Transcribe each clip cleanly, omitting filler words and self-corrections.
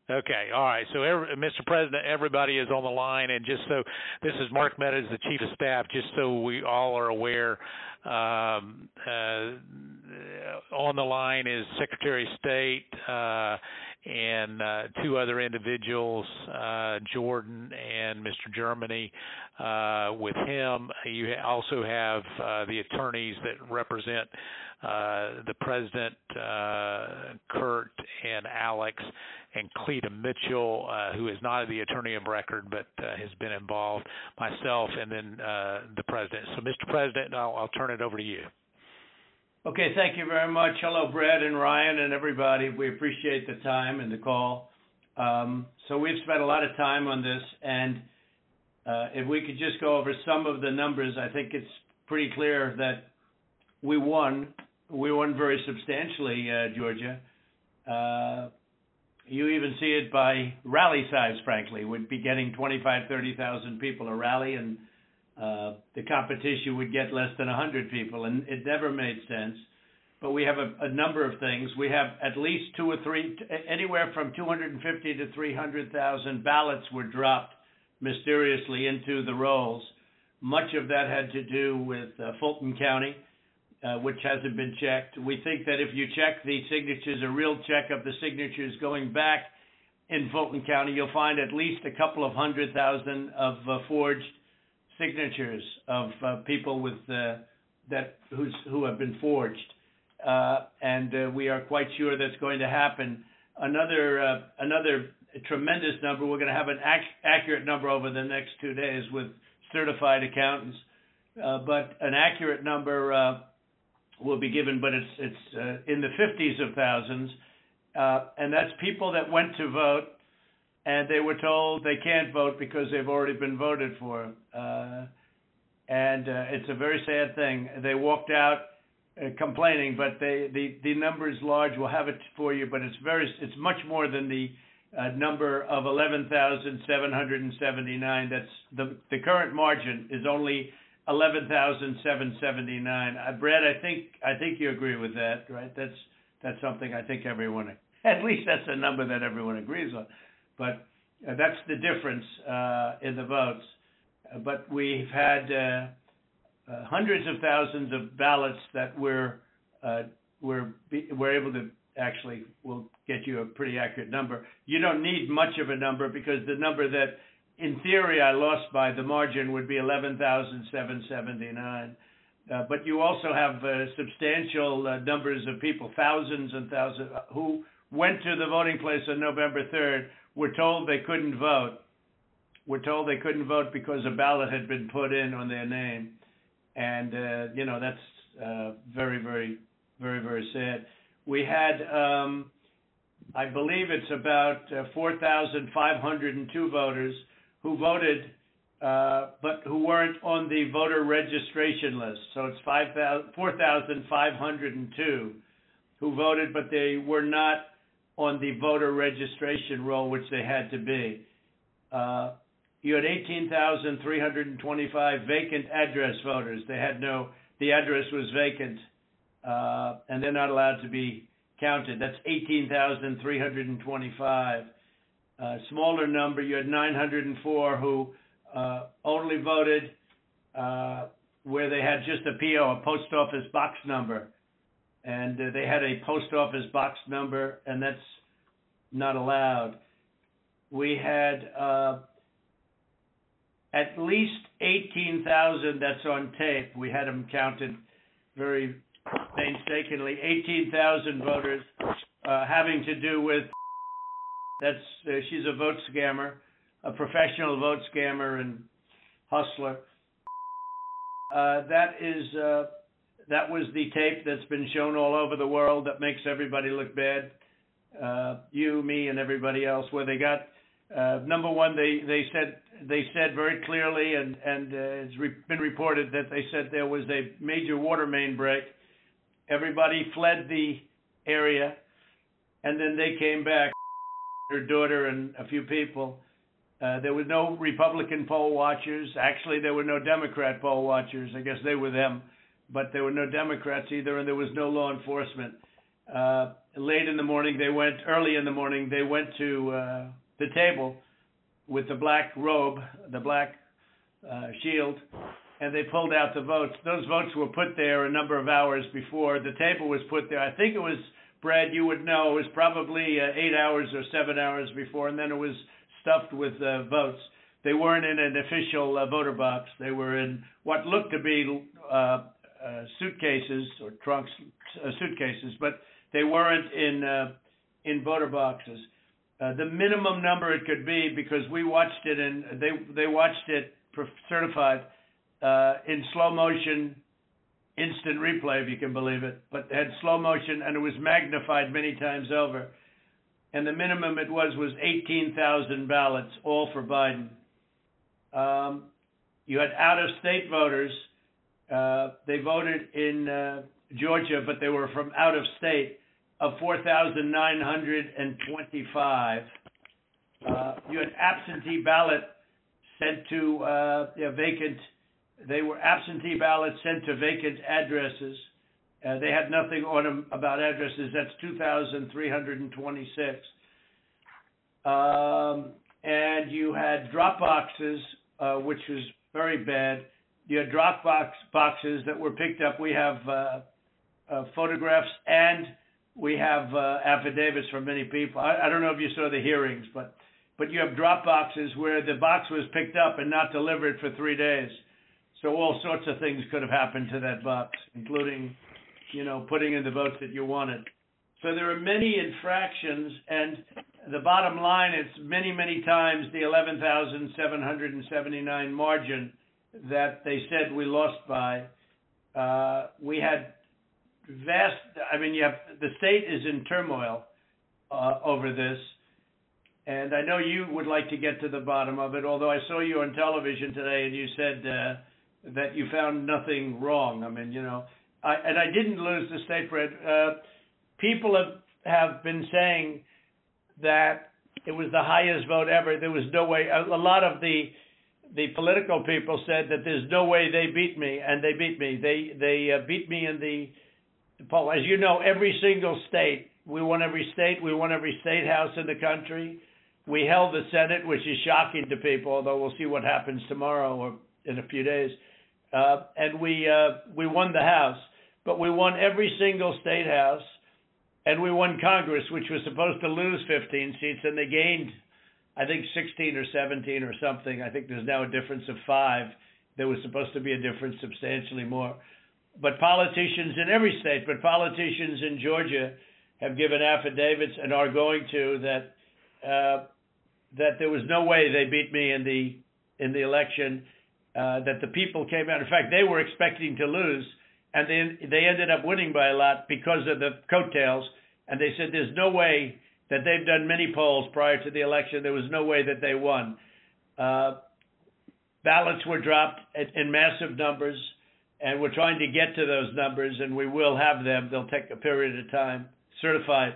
Okay, all right. So, Mr. President, everybody is on the line, and just so this is Mark Meadows, the Chief of Staff. Just so we all are aware, on the line is Secretary of State and two other individuals, Jordan and Mr. Germany. With him, you also have the attorneys that represent the President, Kurt and Alex, and Cleta Mitchell, who is not the attorney of record but has been involved, myself, and then the President. So, Mr. President, I'll turn it over to you. Okay, thank you very much. Hello, Brad and Ryan and everybody. We appreciate the time and the call. So we've spent a lot of time on this, and if we could just go over some of the numbers, I think it's pretty clear that we won. We won very substantially, Georgia. You even see it by rally size, frankly. We'd be getting 25,000, 30,000 people a rally, and the competition would get less than 100 people, and it never made sense. But we have a number of things. We have at least two or three, anywhere from 250 to 300,000 ballots were dropped mysteriously into the rolls. Much of that had to do with Fulton County, which hasn't been checked. We think that if you check the signatures, a real check of the signatures going back in Fulton County, you'll find at least a couple of 100,000 of forged signatures of people with who have been forged, and we are quite sure that's going to happen. Another tremendous number. We're going to have an accurate number over the next 2 days with certified accountants, but an accurate number will be given, but it's in the 50s of thousands, and that's people that went to vote and they were told they can't vote because they've already been voted for, and it's a very sad thing. They walked out complaining, but the number is large. We'll have it for you, but it's much more than the number of 11,779. That's the current margin is only 11,779. Brad, I think you agree with that, right? That's something I think everyone, at least that's a number that everyone agrees on. But that's the difference in the votes. But we've had hundreds of thousands of ballots that we're able to actually. We'll get you a pretty accurate number. You don't need much of a number because the number that in theory I lost by the margin would be 11,779. But you also have substantial numbers of people, thousands and thousands, who went to the voting place on November 3rd, were told they couldn't vote. Were told they couldn't vote because a ballot had been put in on their name. And, that's very, very, very, very sad. We had, I believe it's about 4,502 voters who voted, but who weren't on the voter registration list. So it's 4,502 who voted, but they were not on the voter registration roll, which they had to be. You had 18,325 vacant address voters. The address was vacant, and they're not allowed to be counted. That's 18,325. Smaller number, you had 904 who only voted where they had just a PO, a post office box number. And they had a post office box number, and that's not allowed. We had at least 18,000, that's on tape. We had them counted very painstakingly. 18,000 voters having to do with, she's a vote scammer, a professional vote scammer and hustler. That was the tape that's been shown all over the world that makes everybody look bad, you, me, and everybody else. Where they got number one, they said very clearly, and it's been reported that they said there was a major water main break. Everybody fled the area, and then they came back. Her daughter and a few people. There were no Republican poll watchers. Actually, there were no Democrat poll watchers. I guess they were them. But there were no Democrats either, and there was no law enforcement. Early in the morning, they went to the table with the black robe, the black shield, and they pulled out the votes. Those votes were put there a number of hours before. The table was put there. I think it was, Brad, you would know, it was probably 8 hours or 7 hours before, and then it was stuffed with votes. They weren't in an official voter box. They were in what looked to be suitcases or trunks, suitcases, but they weren't in voter boxes. The minimum number it could be, because we watched it and they watched it certified in slow motion, instant replay, if you can believe it, but had slow motion, and it was magnified many times over. And the minimum it was 18,000 ballots, all for Biden. You had out-of-state voters. They voted in Georgia, but they were from out of state, of 4,925. You had absentee ballot sent to vacant. They were absentee ballots sent to vacant addresses. They had nothing on them about addresses. That's 2,326. And you had drop boxes, which was very bad. You had drop boxes that were picked up. We have photographs, and we have affidavits from many people. I don't know if you saw the hearings, but you have drop boxes where the box was picked up and not delivered for 3 days. So all sorts of things could have happened to that box, including, putting in the votes that you wanted. So there are many infractions, and the bottom line is many, many times the 11,779 margin that they said we lost by. We had the state is in turmoil over this, and I know you would like to get to the bottom of it, although I saw you on television today and you said that you found nothing wrong. I didn't lose the state, Fred. People have been saying that it was the highest vote ever. There was no way. A lot of the political people said that there's no way they beat me, and they beat me. They beat me in the poll. As you know, every single state, we won every state. We won every state house in the country. We held the Senate, which is shocking to people, although we'll see what happens tomorrow or in a few days. And we won the House, but we won every single state house, and we won Congress, which was supposed to lose 15 seats, and they gained, I think, 16 or 17 or something. I think there's now a difference of 5. There was supposed to be a difference substantially more. But politicians in every state, but politicians in Georgia have given affidavits and are going to that there was no way they beat me in the election, that the people came out. In fact, they were expecting to lose, and they ended up winning by a lot because of the coattails. And they said there's no way that they've done many polls prior to the election. There was no way that they won. Ballots were dropped in massive numbers, and we're trying to get to those numbers, and we will have them. They'll take a period of time, certified.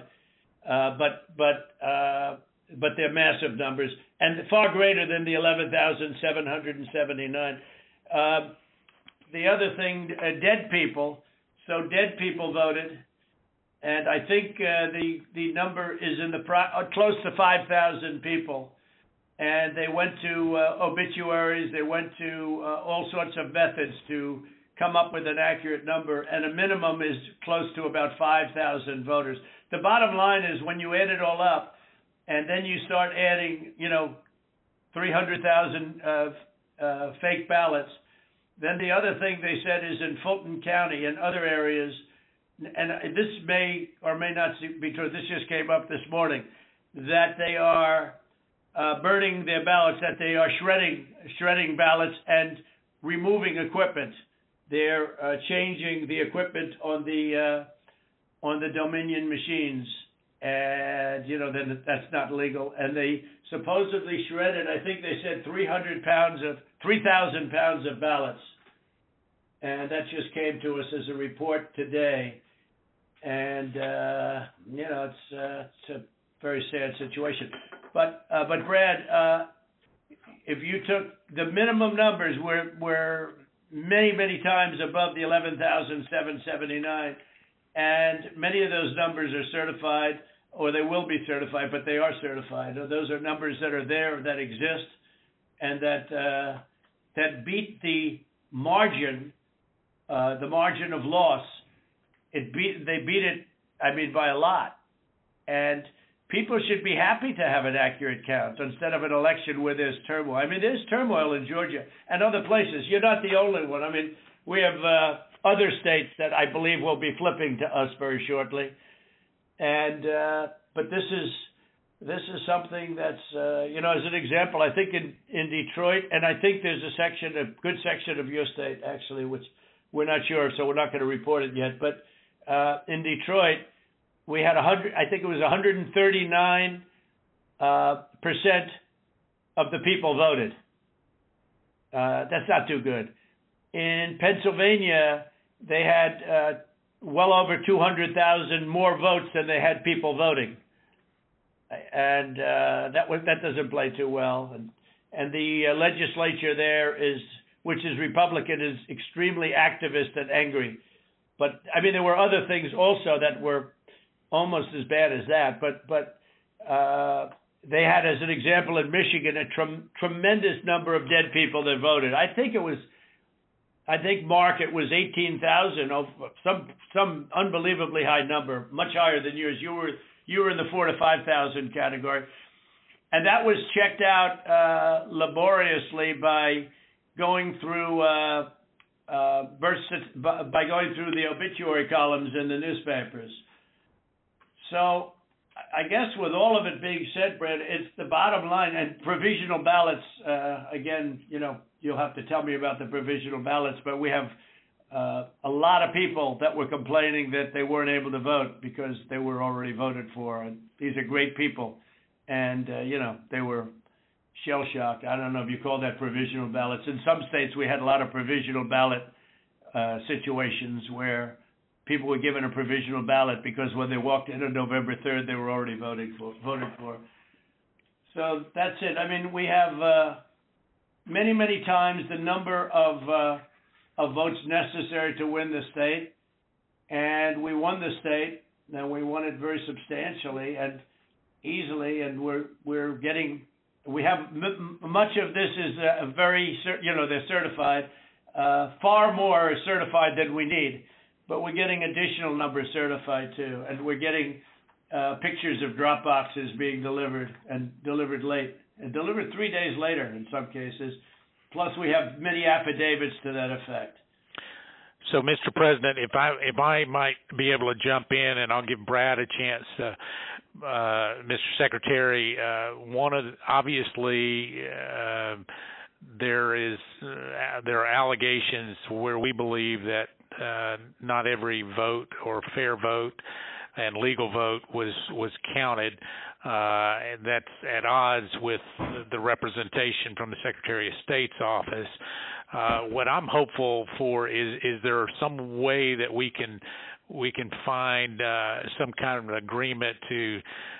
But they're massive numbers, and far greater than the 11,779. The other thing, dead people. So dead people voted, and I think the number is in close to 5,000 people. And they went to obituaries. They went to all sorts of methods to come up with an accurate number, and a minimum is close to about 5,000 voters. The bottom line is when you add it all up, and then you start adding, 300,000 fake ballots. Then the other thing they said is in Fulton County and other areas, and this may or may not be true, this just came up this morning, that they are burning their ballots, that they are shredding ballots and removing equipment. They're changing the equipment on the Dominion machines. And, then that's not legal. And they supposedly shredded, I think they said 3,000 pounds of ballots. And that just came to us as a report today. And, it's a very sad situation. But Brad, if you took the minimum numbers were many, many times above the 11,779. and many of those numbers are certified, or they will be certified, but they are certified. Those are numbers that are there, that exist, and that beat the margin of loss. They beat it, I mean, by a lot. And people should be happy to have an accurate count instead of an election where there's turmoil. I mean, there's turmoil in Georgia and other places. You're not the only one. I mean, we have other states that I believe will be flipping to us very shortly. And but this is something that's as an example, I think in Detroit, and I think there's a good section of your state actually, which we're not sure, so we're not going to report it yet. But in Detroit, we had 139% of the people voted. That's not too good. In Pennsylvania, they had well over 200,000 more votes than they had people voting, and that doesn't play too well. And the legislature there which is Republican, is extremely activist and angry. But I mean, there were other things also that were almost as bad as that. But they had, as an example, in Michigan, a tremendous number of dead people that voted. I think, Mark, it was 18,000, some unbelievably high number, much higher than yours. You were in the 4,000 to 5,000 category, and that was checked out laboriously by going through the obituary columns in the newspapers. So I guess with all of it being said, Brad, it's the bottom line. And provisional ballots, again, you'll have to tell me about the provisional ballots, but we have a lot of people that were complaining that they weren't able to vote because they were already voted for. And these are great people. And, they were shell-shocked. I don't know if you call that provisional ballots. In some states, we had a lot of provisional ballot situations where people were given a provisional ballot because when they walked in on November 3rd, they were already voted for. So that's it. I mean, we have many, many times the number of votes necessary to win the state, and we won the state, and we won it very substantially and easily, and we have much of this is they're certified. Far more is certified than we need, but we're getting additional numbers certified too, and we're getting pictures of drop boxes being delivered late, and delivered 3 days later in some cases. Plus, we have many affidavits to that effect. So, Mr. President, if I might be able to jump in, and I'll give Brad a chance. Mr. Secretary, obviously there are allegations where we believe that not every vote or fair vote and legal vote was counted, and that's at odds with the representation from the Secretary of State's office. What I'm hopeful for is there some way that we can find some kind of an agreement to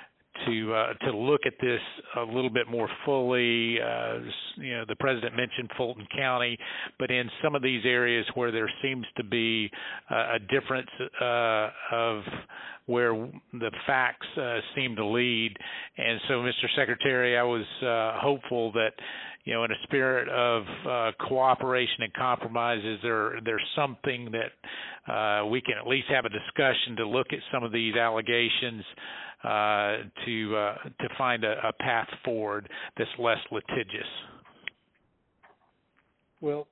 look at this a little bit more fully. The president mentioned Fulton County, but in some of these areas where there seems to be a difference of where the facts seem to lead. And so, Mr. Secretary, I was hopeful that, in a spirit of cooperation and compromises, there's something that we can at least have a discussion to look at some of these allegations to find a path forward that's less litigious. Well,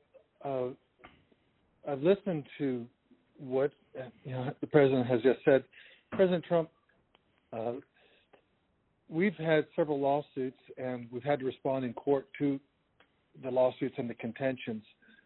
I've listened to what the president has just said. President Trump, we've had several lawsuits, and we've had to respond in court to the lawsuits and the contentions.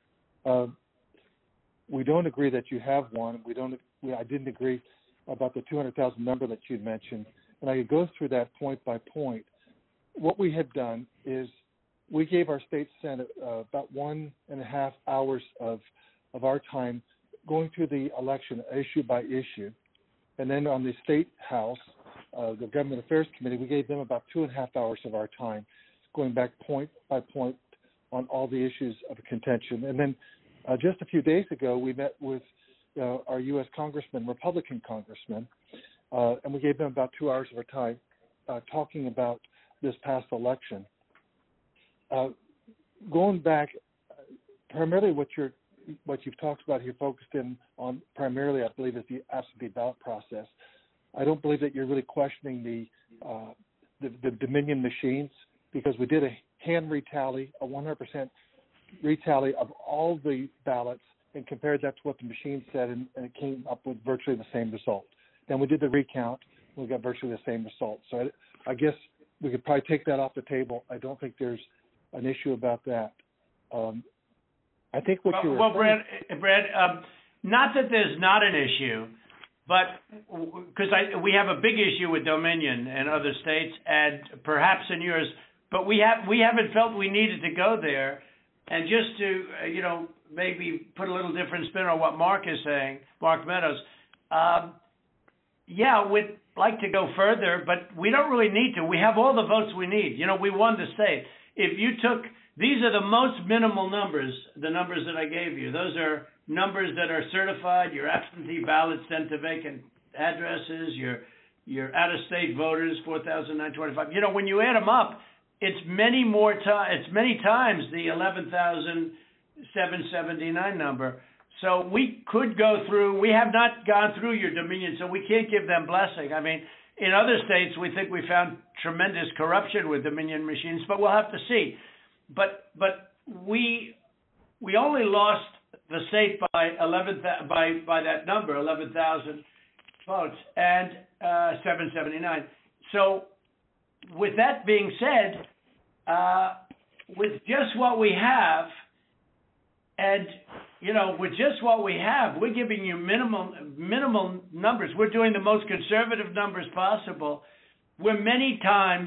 We don't agree that you have one. I didn't agree about the 200,000 number that you mentioned, and I could go through that point by point. What we had done is we gave our state senate about 1.5 hours of our time going through the election issue by issue, and then on the state house, the Government Affairs Committee, we gave them about 2.5 hours of our time, going back point by point on all the issues of contention. And then just a few days ago, we met with our U.S. congressman, Republican congressman, and we gave them about 2 hours of our time talking about this past election. Going back, primarily what you've talked about here, focused in on primarily, I believe, is the absentee ballot process. I don't believe that you're really questioning the Dominion machines, because we did a hand retally, a 100% retally of all the ballots, and compared that to what the machine said, and it came up with virtually the same result. Then we did the recount, and we got virtually the same result. So I guess we could probably take that off the table. I don't think there's an issue about that. I think what you were saying... Well, Brad, not that there's not an issue, but because we have a big issue with Dominion and other states, and perhaps in yours, but we haven't felt we needed to go there. And just to maybe put a little different spin on what Mark is saying, Mark Meadows, we'd like to go further, but we don't really need to. We have all the votes we need. We won the state. If you took, these are the most minimal numbers, the numbers that I gave you. Those are numbers that are certified, your absentee ballots sent to vacant addresses, your out-of-state voters, 4,925. When you add them up, it's many times the 11,779 number. So we could go through. We have not gone through your Dominion, so we can't give them blessing. I mean, in other states, we think we found tremendous corruption with Dominion machines, but we'll have to see. But we only lost the state by that number, 11,000 votes, and 779. So with that being said, with just what we have, and with just what we have, we're giving you minimal numbers. We're doing the most conservative numbers possible. We're many times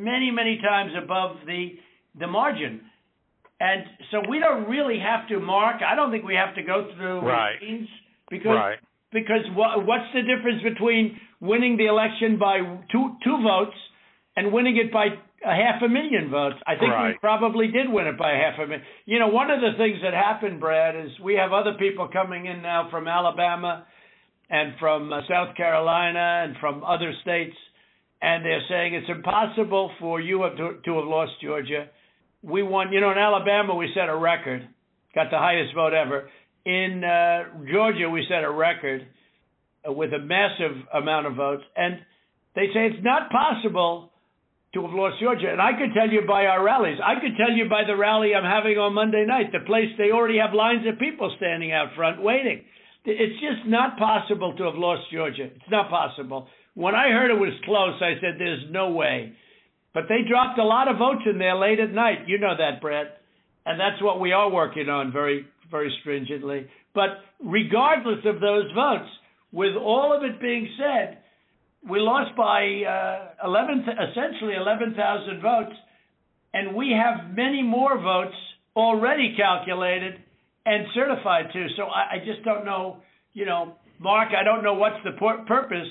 above the margin, and so we don't really have to, Mark. I don't think we have to go through machines because what's the difference between winning the election by two votes and winning it by 500,000 votes? I think we probably did win it by 500,000. One of the things that happened, Brad, is we have other people coming in now from Alabama and from South Carolina and from other states, and they're saying it's impossible for you to have lost Georgia. We won, in Alabama we set a record, got the highest vote ever. In Georgia we set a record with a massive amount of votes, and they say it's not possible to have lost Georgia. And I could tell you by our rallies. I could tell you by the rally I'm having on Monday night, the place they already have lines of people standing out front waiting. It's just not possible to have lost Georgia. It's not possible. When I heard it was close, I said, there's no way. But they dropped a lot of votes in there late at night. You know that, Brad. And that's what we are working on very, very stringently. But regardless of those votes, with all of it being said, we lost by essentially 11,000 votes, and we have many more votes already calculated and certified too. So I just don't know, Mark, I don't know what's the purpose.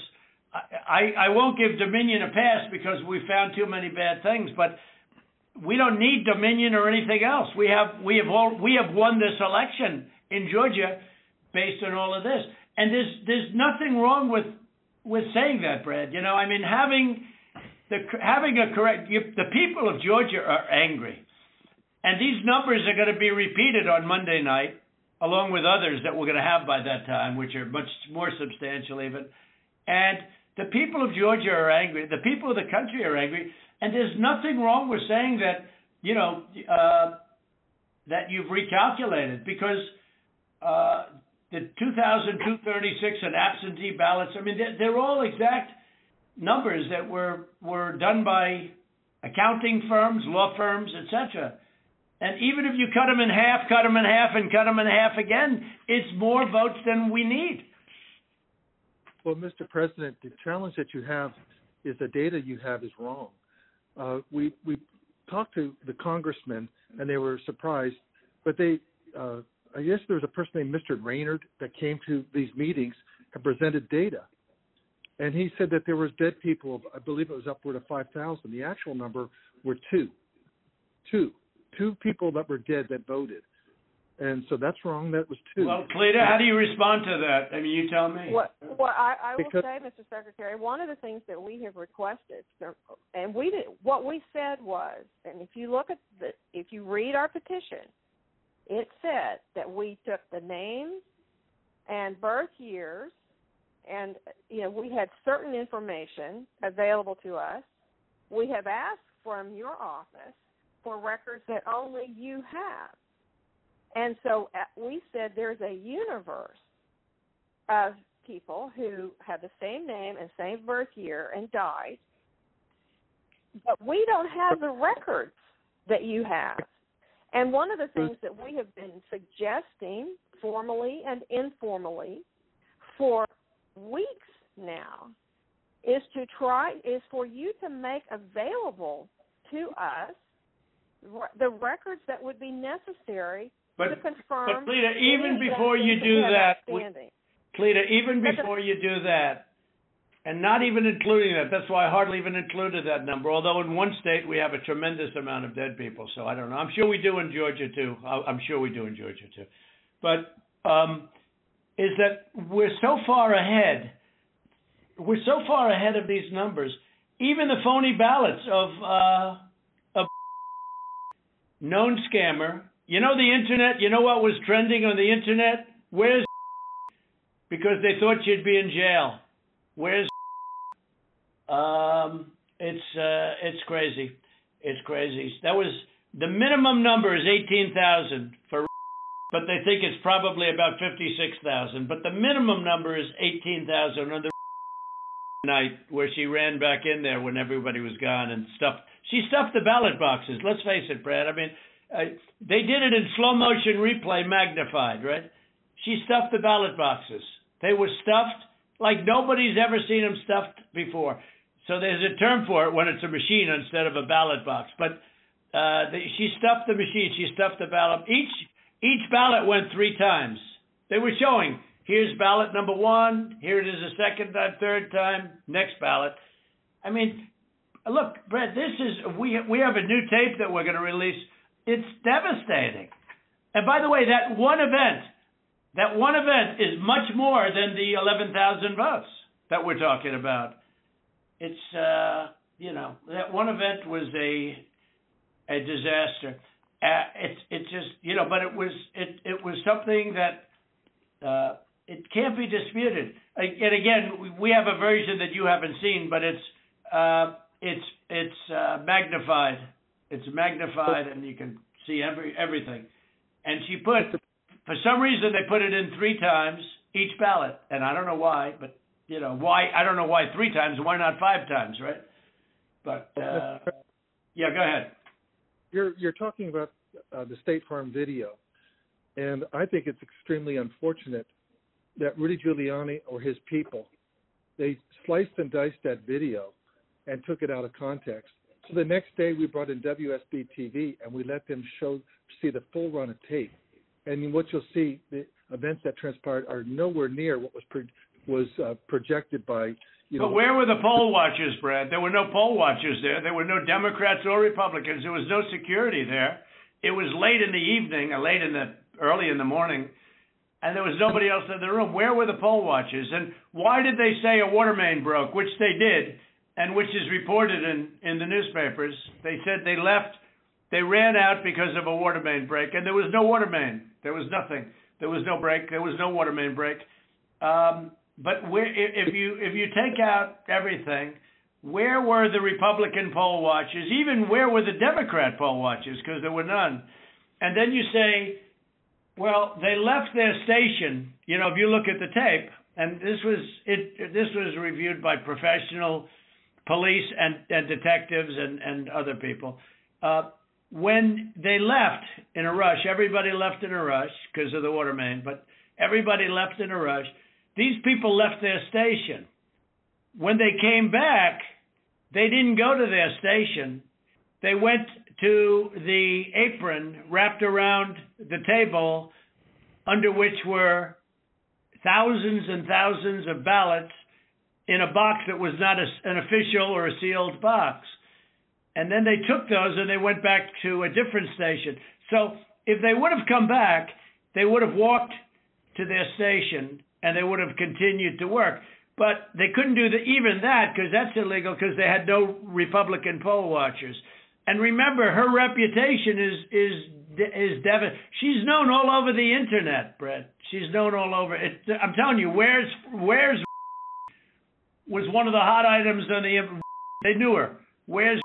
I won't give Dominion a pass because we found too many bad things, but we don't need Dominion or anything else. We have won this election in Georgia based on all of this, and there's nothing wrong with saying that, Brad. Having a correct. The people of Georgia are angry, and these numbers are going to be repeated on Monday night, along with others that we're going to have by that time, which are much more substantial even. And the people of Georgia are angry. The people of the country are angry. And there's nothing wrong with saying that, that you've recalculated, because the 2,236 and absentee ballots, they're all exact numbers that were done by accounting firms, law firms, etc. And even if you cut them in half, and cut them in half again, it's more votes than we need. Well, Mr. President, the challenge that you have is the data you have is wrong. We talked to the congressmen, and they were surprised, but I guess there was a person named Mr. Raynard that came to these meetings and presented data. And he said that there was dead people, I believe it was upward of 5,000. The actual number were two people that were dead that voted. And so that's wrong. That was 2. Well, Cleta, how do you respond to that? I mean, you tell me. Well, I will Because- say, Mr. Secretary, one of the things that we have requested, and what we said was, and if you look at if you read our petition, it said that we took the names and birth years, and we had certain information available to us. We have asked from your office for records that only you have. And so we said there's a universe of people who have the same name and same birth year and died, but we don't have the records that you have. And one of the things that we have been suggesting formally and informally for weeks now is for you to make available to us the records that would be necessary to confirm. But Cleta, even before you do that, Cleta, even before you do that, and not even including that, that's why I hardly even included that number, although in one state we have a tremendous amount of dead people, so I don't know. I'm sure we do in Georgia too. But is that we're so far ahead. We're so far ahead of these numbers. Even the phony ballots of known scammer. You know the internet? You know what was trending on the internet? Where's because they thought you'd be in jail. Where's it's crazy. It's crazy. That was the minimum number is 18,000 for, but they think it's probably about 56,000. But the minimum number is 18,000 on the night where she ran back in there when everybody was gone and stuffed. She stuffed the ballot boxes. Let's face it, Brad. I mean, they did it in slow motion replay magnified, right? She stuffed the ballot boxes. They were stuffed like nobody's ever seen them stuffed before. So there's a term for it when it's a machine instead of a ballot box. But she stuffed the machine. She stuffed the ballot. Each ballot went 3 times. They were showing, here's ballot number 1. Here it is a second time, third time, next ballot. I mean, look, Brett, we have a new tape that we're going to release. It's devastating. And by the way, that one event is much more than the 11,000 votes that we're talking about. It's, that one event was a disaster. It just, but it was something that it can't be disputed. And again, we have a version that you haven't seen, but it's magnified. It's magnified, and you can see everything. And she put, for some reason, they put it in 3 times each ballot, and I don't know why, but why? I don't know why 3 times. Why not 5 times, right? But yeah, go ahead. You're talking about the State Farm video, and I think it's extremely unfortunate that Rudy Giuliani or his people, they sliced and diced that video and took it out of context. So the next day we brought in WSB TV and we let them see the full run of tape. And what you'll see, the events that transpired are nowhere near what was projected by. But where were the poll watchers, Brad? There were no poll watchers there. There were no Democrats or Republicans. There was no security there. It was late in the evening, early in the morning, and there was nobody else in the room. Where were the poll watchers? And why did they say a water main broke, which they did, and which is reported in the newspapers? They said they left. They ran out because of a water main break, and there was no water main. There was nothing. There was no break. There was no water main break. But if you take out everything, where were the Republican poll watchers? Even where were the Democrat poll watchers? Because there were none. And then you say, well, they left their station. If you look at the tape, and this was reviewed by professional police and detectives and other people. When they left in a rush, everybody left in a rush because of the water main, but everybody left in a rush. These people left their station. When they came back, they didn't go to their station. They went to the apron wrapped around the table under which were thousands and thousands of ballots in a box that was not an official or a sealed box. And then they took those and they went back to a different station. So if they would have come back, they would have walked to their station and they would have continued to work. But they couldn't do even that because that's illegal because they had no Republican poll watchers. And remember, her reputation is devastating. She's known all over the internet, Brett. She's known all over. I'm telling you, where's was one of the hot items on the. They knew her. Where's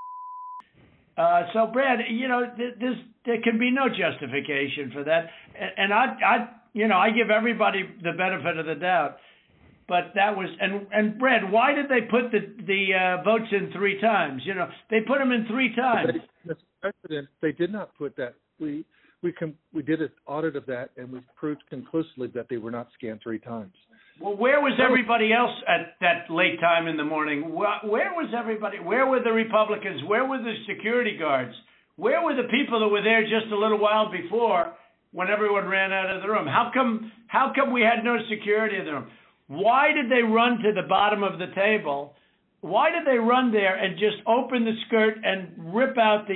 so, Brad? You know, there can be no justification for that. And I give everybody the benefit of the doubt. But that was and Brad, why did they put the votes in 3 times? You know, they put them in 3 times. Mr. President, they did not put that. We did an audit of that, and we proved conclusively that they were not scanned 3 times. Well, where was everybody else at that late time in the morning? Where was everybody? Where were the Republicans? Where were the security guards? Where were the people that were there just a little while before when everyone ran out of the room? How come we had no security in the room? Why did they run to the bottom of the table? Why did they run there and just open the skirt and rip out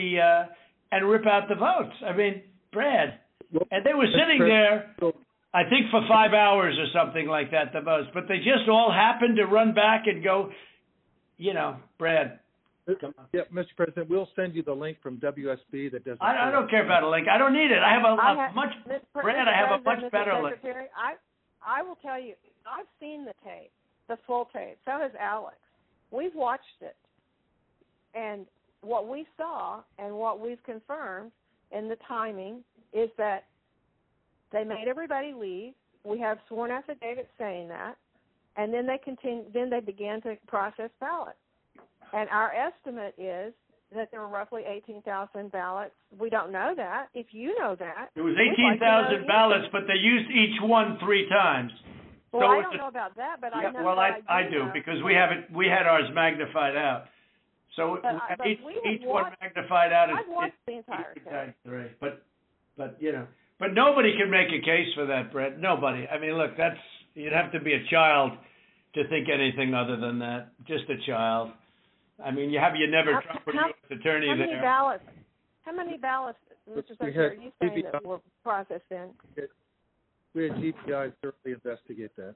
the votes? I mean, Brad, and they were sitting there, I think for 5 hours or something like that, the votes. But they just all happened to run back and go, you know, Brad. Come on. Yeah, Mr. President, we'll send you the link from WSB that does. I don't care about a link. I don't need it. I have a much better link. I will tell you, I've seen the tape, the full tape. So has Alex. We've watched it. And what we saw and what we've confirmed in the timing is that they made everybody leave. We have sworn affidavits saying that. And then they began to process ballots. And our estimate is that there were roughly 18,000 ballots. We don't know that. If you know that. There was 18,000 ballots, but they used each one 3 times. Well, so I don't know about that, but I know. Well, I do because we had ours magnified out. So each one magnified out. I've watched the entire thing. But nobody can make a case for that, Brett. Nobody. I mean, look, you'd have to be a child to think anything other than that. Just a child. I mean, you never Trump or U.S. attorney there. How many ballots, Mr. Secretary, are you saying that were processed in? We had GPI thoroughly investigate that.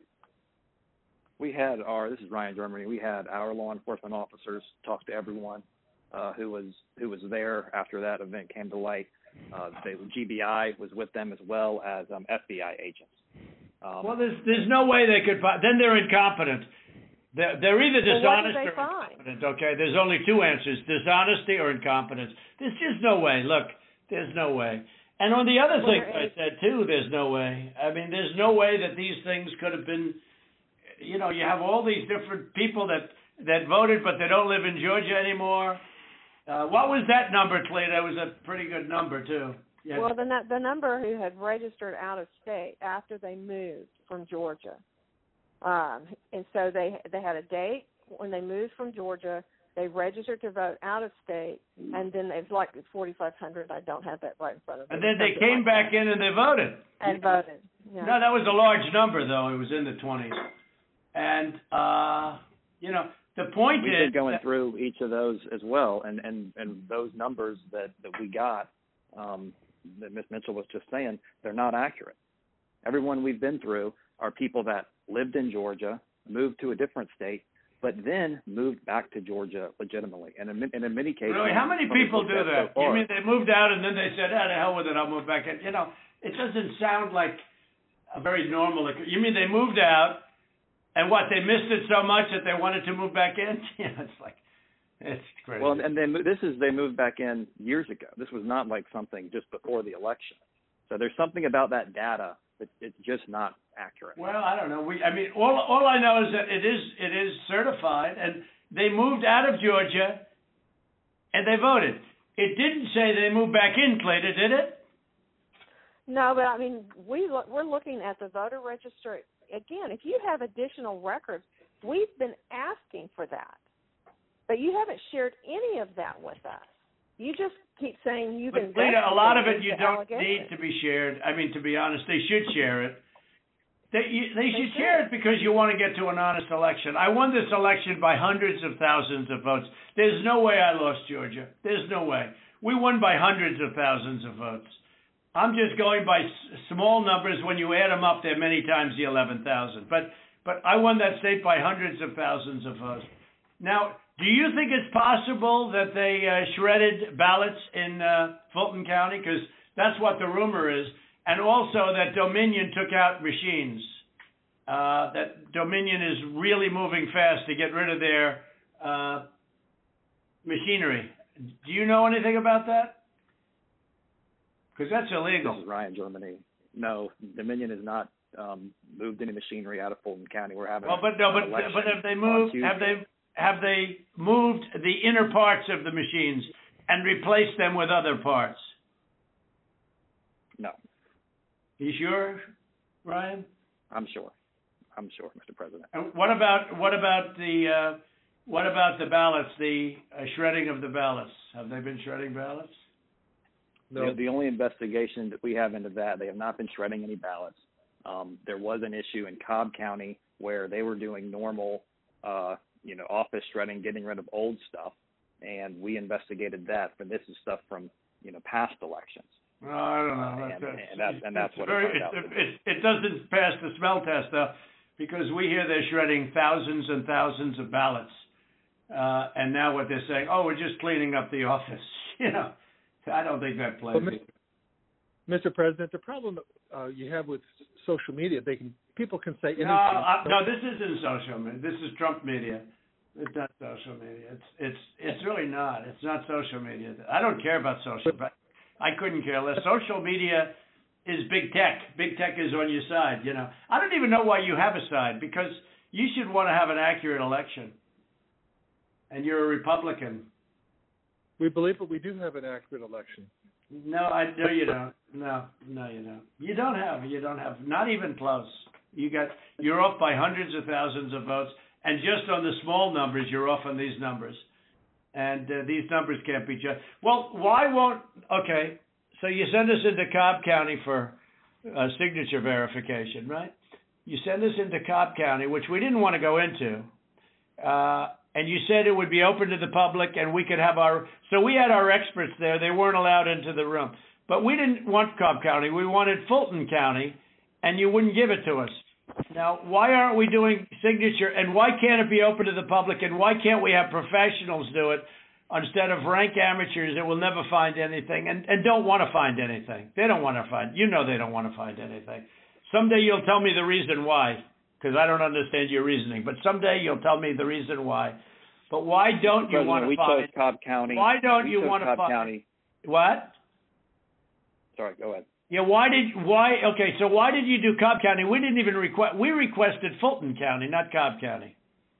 This is Ryan Germany. We had our law enforcement officers talk to everyone who was there after that event came to light. The GBI was with them as well as FBI agents. Well, there's no way they could. Then they're incompetent. They're either dishonest or incompetent. Okay, there's only 2 answers: dishonesty or incompetence. There's just no way. Look, there's no way. And on the other thing I said too, there's no way. I mean, there's no way that these things could have been. You know, you have all these different people that voted, but they don't live in Georgia anymore. What was that number, Clay? That was a pretty good number too. Yeah. Well, the number who had registered out of state after they moved from Georgia, and so they had a date when they moved from Georgia. They registered to vote out of state, and then it's like 4,500. I don't have that right in front of me. And then they came back in and they voted. And voted. Yeah. No, that was a large number, though. It was in the 20s. And, the point We've is... been going through each of those as well, and those numbers that we got, that Ms. Mitchell was just saying, they're not accurate. Everyone we've been through are people that lived in Georgia, moved to a different state, but then moved back to Georgia legitimately. And in many cases... Really? How many people do that? So you mean they moved out and then they said, the hell with it, I'll move back in? You know, it doesn't sound like a very normal... You mean they moved out, and what, they missed it so much that they wanted to move back in? It's crazy. Well, and then they moved back in years ago. This was not like something just before the election. So there's something about that data that it's just not accurate. Well, I don't know. All I know is that it is certified, and they moved out of Georgia, and they voted. It didn't say they moved back in, Clayton, did it? No, but I mean, we're looking at the voter registry. Again, if you have additional records, we've been asking for that. But you haven't shared any of that with us. You just keep saying you've been. But Lita, a lot of it you don't need to be shared. I mean, to be honest, they should share it. They should share it because you want to get to an honest election. I won this election by hundreds of thousands of votes. There's no way I lost Georgia. There's no way. We won by hundreds of thousands of votes. I'm just going by small numbers. When you add them up, they're many times the 11,000. But I won that state by hundreds of thousands of votes. Now, do you think it's possible that they shredded ballots in Fulton County? Because that's what the rumor is. And also that Dominion took out machines. That Dominion is really moving fast to get rid of their machinery. Do you know anything about that? Because that's illegal. This is Ryan Germany. No, Dominion has not moved any machinery out of Fulton County. We're having. But have they moved? Have they moved the inner parts of the machines and replaced them with other parts? No. You sure, Ryan? I'm sure, Mr. President. And what about the ballots? The shredding of the ballots. Have they been shredding ballots? No. The only investigation that we have into that, they have not been shredding any ballots. There was an issue in Cobb County where they were doing normal, office shredding, getting rid of old stuff, and we investigated that. But this is stuff from, past elections. No, I don't know. And that's what it turned out. It doesn't pass the smell test, though, because we hear they're shredding thousands and thousands of ballots, and now what they're saying, we're just cleaning up the office. I don't think that plays. Mr. President, the problem you have with social media, people can say anything. No, this isn't social media. This is Trump media. It's not social media. It's really not. It's not social media. I don't care about social. But I couldn't care less. Social media is big tech. Big tech is on your side. I don't even know why you have a side, because you should want to have an accurate election. And you're a Republican. We believe that we do have an accurate election. No, you don't. No, you don't. You don't have. Not even close. You're off by hundreds of thousands of votes, and just on the small numbers, you're off on these numbers, and these numbers can't be judged. Well, why won't? Okay, so you send us into Cobb County for signature verification, right? You send us into Cobb County, which we didn't want to go into. And you said it would be open to the public, and we could have so we had our experts there. They weren't allowed into the room. But we didn't want Cobb County. We wanted Fulton County, and you wouldn't give it to us. Now, why aren't we doing signature, and why can't it be open to the public, and why can't we have professionals do it instead of rank amateurs that will never find anything and don't want to find anything? They don't want to find. They don't want to find anything. Someday you'll tell me the reason why, because I don't understand your reasoning. But someday you'll tell me the reason why. But why don't you want to find? We chose Cobb County. Why don't you want to find? County. What? Sorry, go ahead. Yeah, okay, so why did you do Cobb County? We didn't even we requested Fulton County, not Cobb County.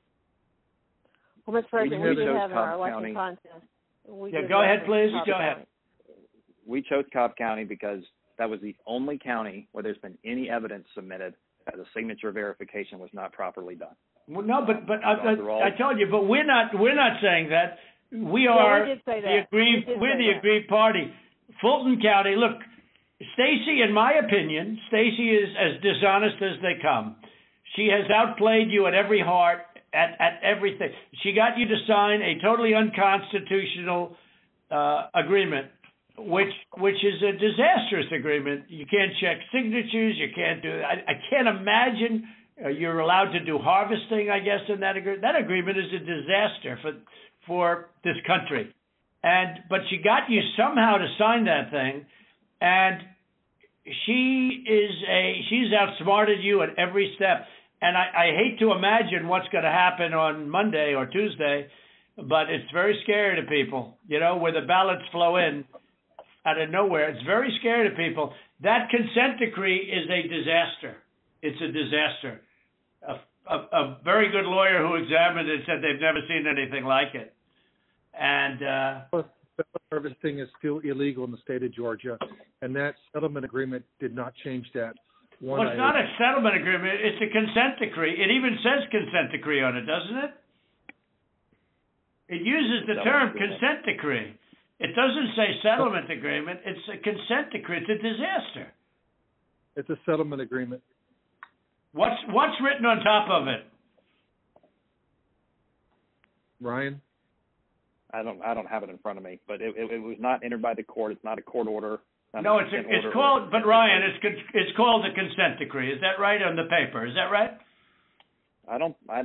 Well, Mr. President, we did have our election County. contest. Go ahead, please. Go ahead. We chose Cobb County because that was the only county where there's been any evidence submitted that the signature verification was not properly done. Well, no, but I told you, but we're not saying that. We are we did say the that. we're the aggrieved party. Fulton County, look, Stacy, in my opinion, Stacy is as dishonest as they come. She has outplayed you at every heart, at everything. She got you to sign a totally unconstitutional agreement, which is a disastrous agreement. You can't check signatures. You can't do it. I can't imagine you're allowed to do harvesting, I guess, in that agreement. That agreement is a disaster for this country. But she got you somehow to sign that thing, and she's outsmarted you at every step. And I hate to imagine what's going to happen on Monday or Tuesday, but it's very scary to people, where the ballots flow in out of nowhere. It's very scary to people. That consent decree is a disaster. It's a disaster. A very good lawyer who examined it said they've never seen anything like it. And harvesting is still illegal in the state of Georgia, and that settlement agreement did not change that. Well, it's not a settlement agreement. It's a consent decree. It even says consent decree on it, doesn't it? It uses the term consent decree. It doesn't say settlement agreement. It's a consent decree. It's a disaster. It's a settlement agreement. What's written on top of it? Ryan? I don't have it in front of me, but it was not entered by the court. It's not a court order. No, it's called, but Ryan, it's called the consent decree. Is that right on the paper? Is that right? I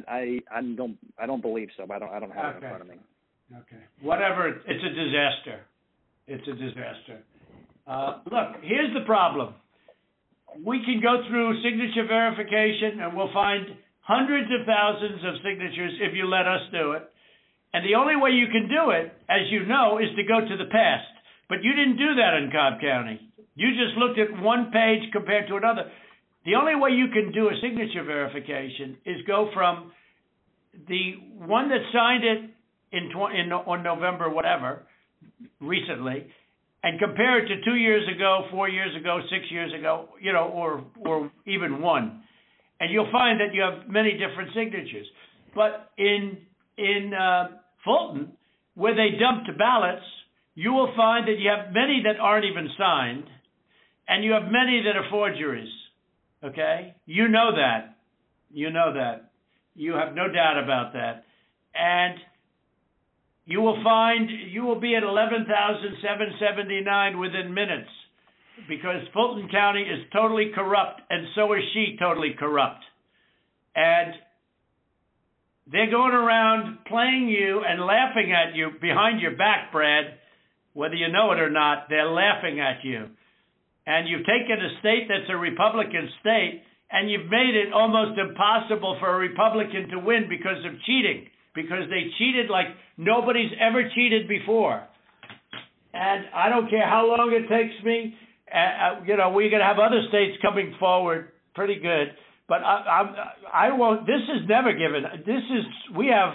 don't believe so. But I don't have it in front of me. Okay. Whatever. It's a disaster. It's a disaster. Look, here's the problem. We can go through signature verification, and we'll find hundreds of thousands of signatures if you let us do it. And the only way you can do it, as you know, is to go to the past. But you didn't do that in Cobb County. You just looked at one page compared to another. The only way you can do a signature verification is go from the one that signed it on November, whatever, recently, and compare it to 2 years ago, 4 years ago, 6 years ago, or even one. And you'll find that you have many different signatures. But in Fulton, where they dumped ballots, you will find that you have many that aren't even signed, and you have many that are forgeries. Okay? You know that. You know that. You have no doubt about that. And you will find you will be at 11,779 within minutes, because Fulton County is totally corrupt, and so is she totally corrupt. And they're going around playing you and laughing at you behind your back, Brad. Whether you know it or not, they're laughing at you. And you've taken a state that's a Republican state, and you've made it almost impossible for a Republican to win because of cheating, because they cheated like nobody's ever cheated before. And I don't care how long it takes me. We're going to have other states coming forward pretty good. But I won't. This is never given. We have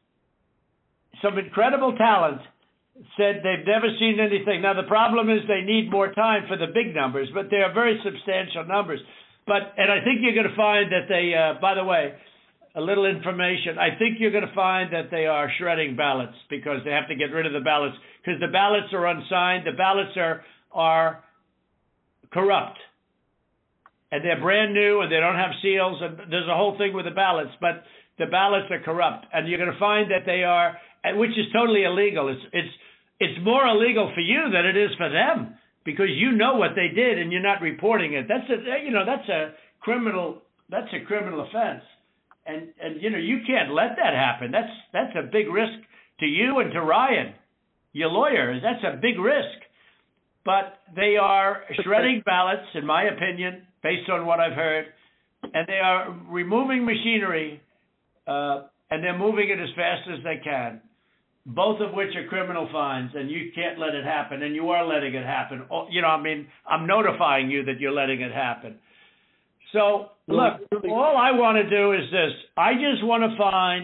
some incredible talent. Said they've never seen anything. Now the problem is they need more time for the big numbers, but they are very substantial numbers. And I think you're going to find that they. By the way, a little information. I think you're going to find that they are shredding ballots because they have to get rid of the ballots because the ballots are unsigned. The ballots are corrupt. And they're brand new, and they don't have seals, and there's a whole thing with the ballots, but the ballots are corrupt. And you're going to find that they are, which is totally illegal. It's more illegal for you than it is for them, because you know what they did and you're not reporting it. That's a criminal offense. And you can't let that happen. That's a big risk to you and to Ryan, your lawyer. That's a big risk. But they are shredding ballots, in my opinion, based on what I've heard, and they are removing machinery, and they're moving it as fast as they can, both of which are criminal fines, and you can't let it happen, and you are letting it happen. I'm notifying you that you're letting it happen. So, look, all I want to do is this. I just want to find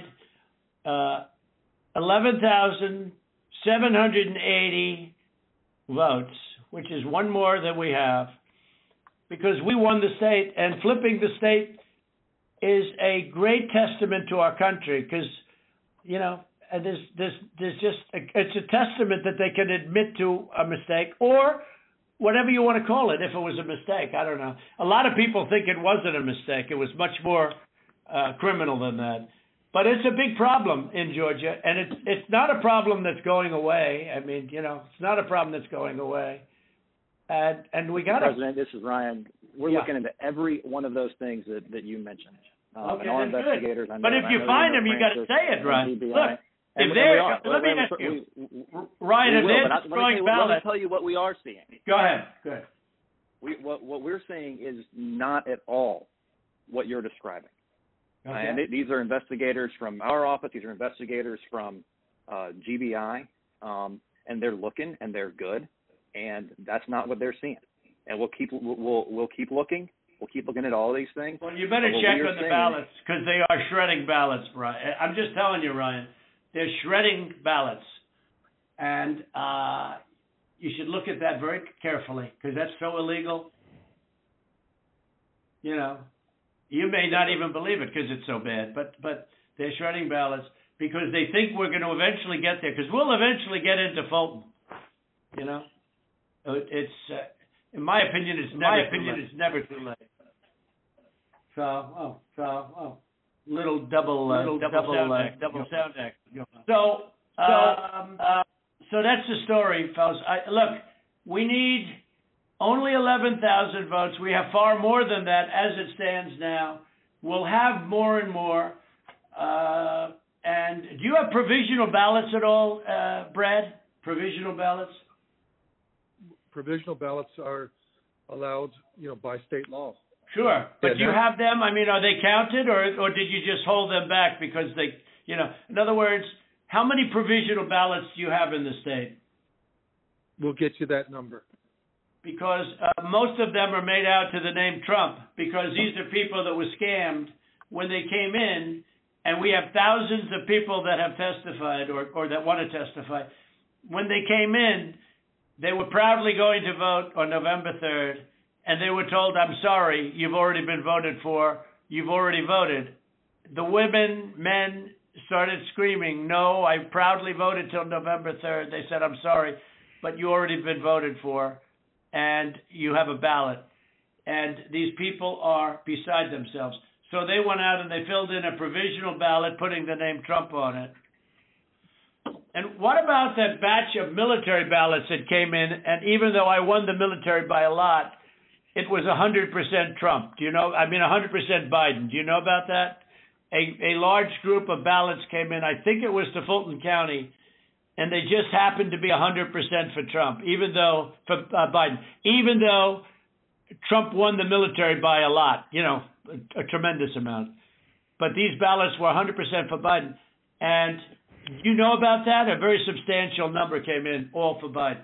11,780 votes, which is one more than we have, because we won the state, and flipping the state is a great testament to our country, because, and there's just it's a testament that they can admit to a mistake, or whatever you want to call it, if it was a mistake. I don't know. A lot of people think it wasn't a mistake. It was much more criminal than that. But it's a big problem in Georgia, and it's not a problem that's going away. I mean, it's not a problem that's going away. And we got to... President, this is Ryan. We're looking into every one of those things that you mentioned. Okay, and our investigators, but if you find them, you got to say it, Ryan. Look, if they're... Let me ask you. Ryan, if they're destroying ballots... Let me tell you what we are seeing. Go ahead. What we're seeing is not at all what you're describing. Okay. And these are investigators from our office. These are investigators from GBI, and they're looking, and they're good, and that's not what they're seeing. And we'll keep looking. We'll keep looking at all these things. Well, you better check on the ballots, because they are shredding ballots, Ryan. I'm just telling you, Ryan, they're shredding ballots, and you should look at that very carefully, because that's so illegal. You may not even believe it because it's so bad, but they're shredding ballots because they think we're going to eventually get there, because we'll eventually get into Fulton. It's in my opinion, it's never too late. So little double sound act. So that's the story, fellas. Look, we need Only 11,000 votes. We have far more than that as it stands now. We'll have more and more. And do you have provisional ballots at all, Brad? Provisional ballots? Provisional ballots are allowed, by state law. Sure, but do you have them? I mean, are they counted, or did you just hold them back because they, in other words, how many provisional ballots do you have in the state? We'll get you that number. Because most of them are made out to the name Trump, because these are people that were scammed when they came in, and we have thousands of people that have testified or that want to testify. When they came in, they were proudly going to vote on November 3rd, and they were told, I'm sorry, you've already been voted for, you've already voted. The women, men started screaming, no, I proudly voted till November 3rd. They said, I'm sorry, but you already been voted for, and you have a ballot. And these people are beside themselves. So they went out and they filled in a provisional ballot, putting the name Trump on it. And what about that batch of military ballots that came in, and even though I won the military by a lot, it was 100% Trump. 100% Biden. Do you know about that? A large group of ballots came in, I think it was to Fulton County, and they just happened to be 100% for Trump, for Biden, even though Trump won the military by a lot, a tremendous amount. But these ballots were 100% for Biden. And you know about that? A very substantial number came in, all for Biden.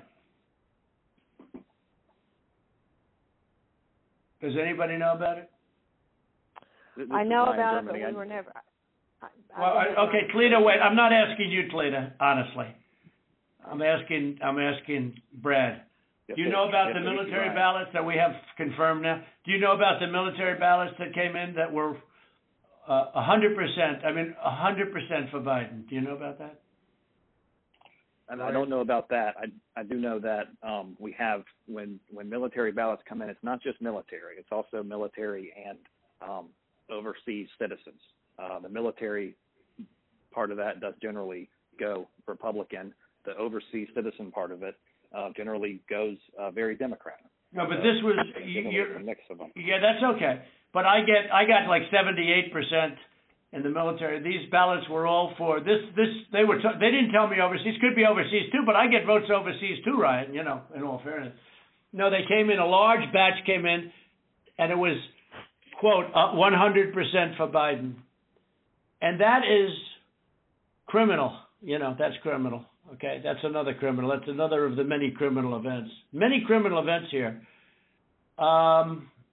Does anybody know about it? I know about it, but we were never. Okay, Cleta, wait. I'm not asking you, Cleta, honestly. I'm asking Brad. Do you know about the military ballots that we have confirmed now? Do you know about the military ballots that came in that were 100%? 100% for Biden. Do you know about that? I don't know about that. I do know that we have, when military ballots come in, it's not just military. It's also military and overseas citizens. The military part of that does generally go Republican. The overseas citizen part of it generally goes very Democrat. No, but this was a mix of them. Yeah, that's okay. But I got like 78% in the military. These ballots were all for this. They didn't tell me overseas. Could be overseas too, but I get votes overseas too, Ryan. In all fairness. No, they came in. A large batch came in, and it was quote 100% for Biden, and that is criminal. That's criminal. Okay, that's another criminal. That's another of the many criminal events. Many criminal events here. I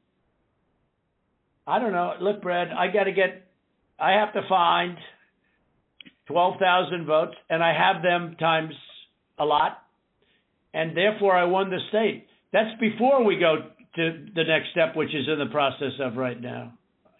don't know. Look, Brad, I have to find 12,000 votes, and I have them times a lot, and therefore I won the state. That's before we go to the next step, which is in the process of right now.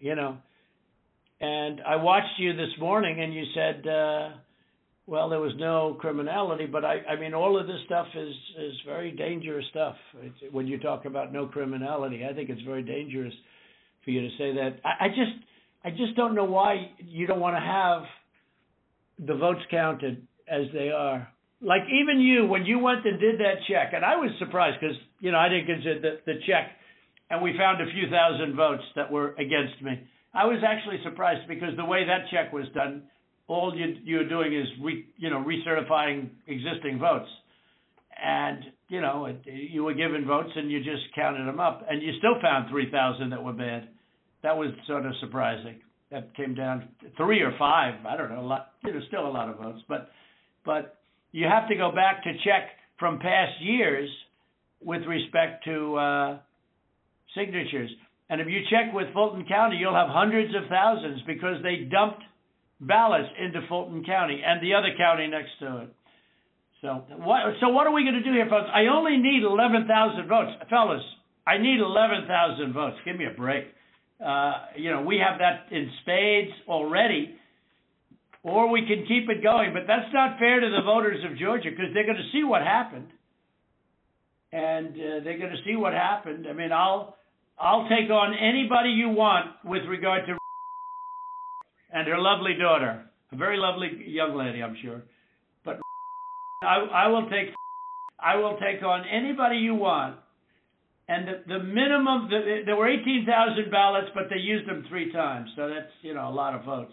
And I watched you this morning, and you said, well, there was no criminality, but all of this stuff is very dangerous stuff. When you talk about no criminality, I think it's very dangerous for you to say that. I just don't know why you don't want to have the votes counted as they are. Like even you, when you went and did that check, and I was surprised because, I didn't consider the check, and we found a few thousand votes that were against me. I was actually surprised because the way that check was done, all you're doing is recertifying existing votes. And, you were given votes and you just counted them up. And you still found 3,000 that were bad. That was sort of surprising. That came down 3 or 5. I don't know, a lot. Still a lot of votes. But you have to go back to check from past years with respect to signatures. And if you check with Fulton County, you'll have hundreds of thousands because they dumped ballots into Fulton County and the other county next to it. So what are we going to do here, folks? I only need 11,000 votes. Fellas, I need 11,000 votes. Give me a break. We have that in spades already, or we can keep it going. But that's not fair to the voters of Georgia because they're going to see what happened. And they're going to see what happened. I'll take on anybody you want with regard to and her lovely daughter, a very lovely young lady, I'm sure. But I will take on anybody you want And the minimum, there were 18,000 ballots, but they used them 3 times, so that's a lot of votes.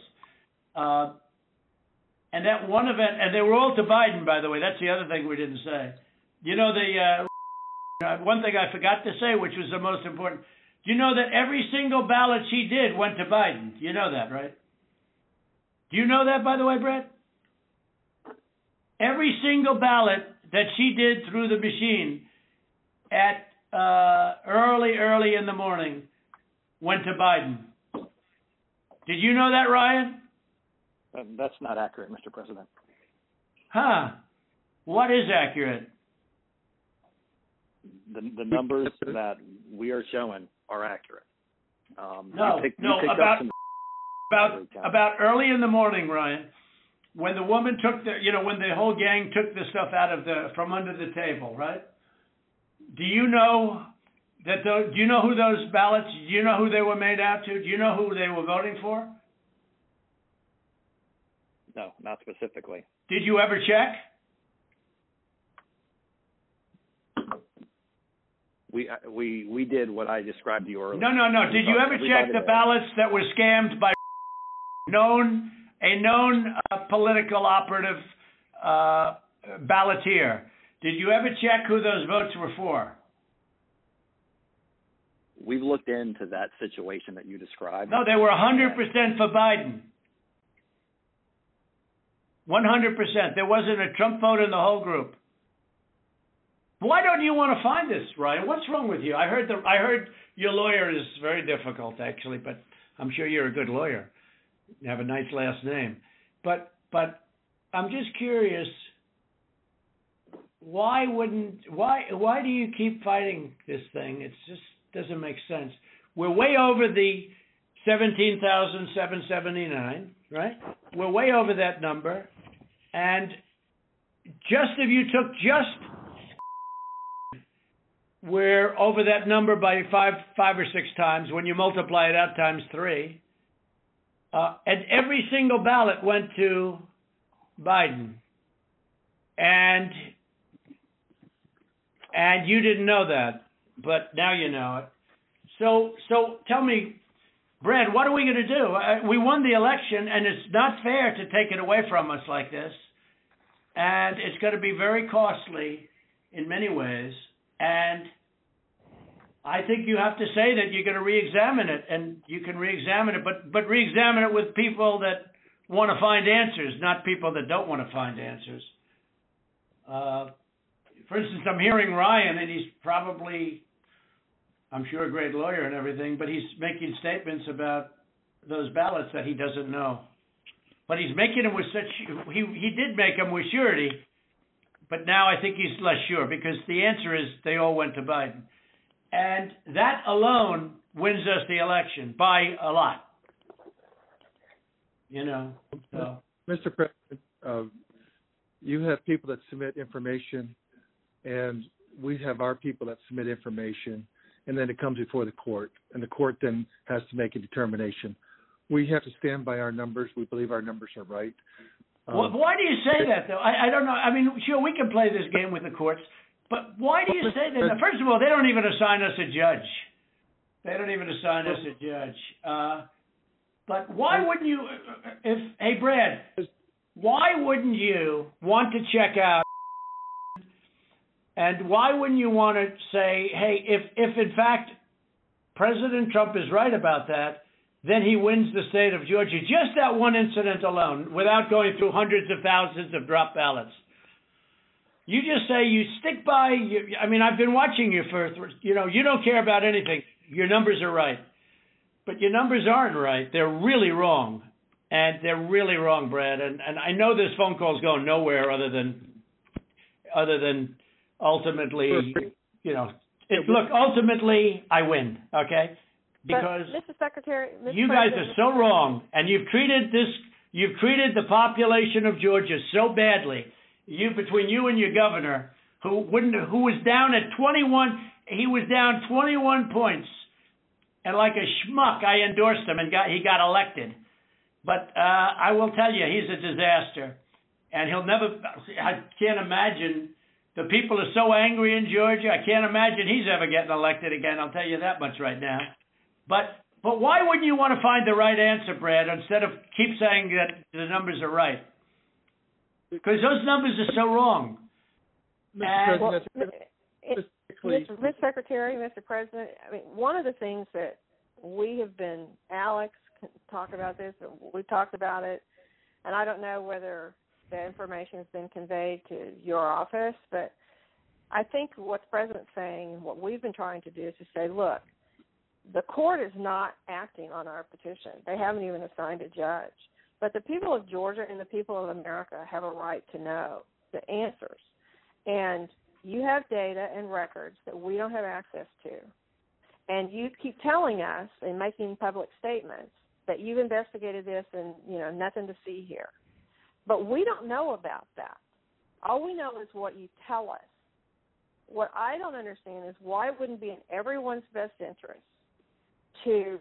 And that one event, and they were all to Biden, by the way. That's the other thing we didn't say. One thing I forgot to say, which was the most important. Do you know that every single ballot she did went to Biden? You know that, right? Do you know that, by the way, Brett? Every single ballot that she did through the machine at early in the morning went to Biden. Did you know that, Ryan? That's not accurate, Mr. President. Huh. What is accurate? The numbers that we are showing are accurate. About early in the morning, Ryan, when the woman took when the whole gang took the stuff from under the table, right? Do you know do you know who those ballots? Do you know who they were made out to? Do you know who they were voting for? No, not specifically. Did you ever check? We did what I described to you earlier. No. Did you ever check the ballots that were scammed by a known political operative balloteer? Did you ever check who those votes were for? We've looked into that situation that you described. No, they were 100% for Biden. 100%. There wasn't a Trump vote in the whole group. Why don't you want to find this, Ryan? What's wrong with you? I heard your lawyer is very difficult, actually, but I'm sure you're a good lawyer. You have a nice last name. But I'm just curious, why do you keep fighting this thing? It just doesn't make sense. We're way over the 17,779, right? We're way over that number. And if you took we're over that number by five or 6 times when you multiply it out times 3. And every single ballot went to Biden. And you didn't know that, but now you know it. So tell me, Brad, what are we going to do? We won the election, and it's not fair to take it away from us like this. And it's going to be very costly in many ways. And I think you have to say that you're going to re-examine it, and you can re-examine it, but re-examine it with people that want to find answers, not people that don't want to find answers. For instance, I'm hearing Ryan, and he's probably, I'm sure, a great lawyer and everything, but he's making statements about those ballots that he doesn't know. But he's making them with he did make them with surety, but now I think he's less sure, because the answer is they all went to Biden. And that alone wins us the election by a lot. So. Mr. President, you have people that submit information, and we have our people that submit information, and then it comes before the court, and the court then has to make a determination. We have to stand by our numbers. We believe our numbers are right. Why do you say that, though? I don't know. I mean, sure, we can play this game with the courts, but why do you say that? First of all, they don't even assign us a judge. But why wouldn't you, hey, Brad, why wouldn't you want to check out, and why wouldn't you want to say, hey, if in fact President Trump is right about that, then he wins the state of Georgia, just that one incident alone, without going through hundreds of thousands of drop ballots? You just say you stick by, I've been watching you you don't care about anything. Your numbers are right. But your numbers aren't right. They're really wrong. And they're really wrong, Brad. And I know this phone call's going nowhere other than ultimately, look, ultimately I win, okay? Because Mr. Secretary, you guys are so wrong, and you've treated the population of Georgia so badly. Between you and your governor, who was down at 21, he was down 21 points, and like a schmuck, I endorsed him, and he got elected. But I will tell you, he's a disaster, and he'll never. I can't imagine The people are so angry in Georgia. I can't imagine he's ever getting elected again. I'll tell you that much right now. But why wouldn't you want to find the right answer, Brad, instead of keep saying that the numbers are right? Because those numbers are so wrong. Mr. President, Mr. Secretary, Mr. President, I mean, one of the things that we have been, Alex can talk about this, we've talked about it, and I don't know whether the information has been conveyed to your office, but I think what the President's saying and what we've been trying to do is to say, look, the court is not acting on our petition. They haven't even assigned a judge. But the people of Georgia and the people of America have a right to know the answers. And you have data and records that we don't have access to. And you keep telling us and making public statements that you've investigated this and, nothing to see here. But we don't know about that. All we know is what you tell us. What I don't understand is why it wouldn't be in everyone's best interest to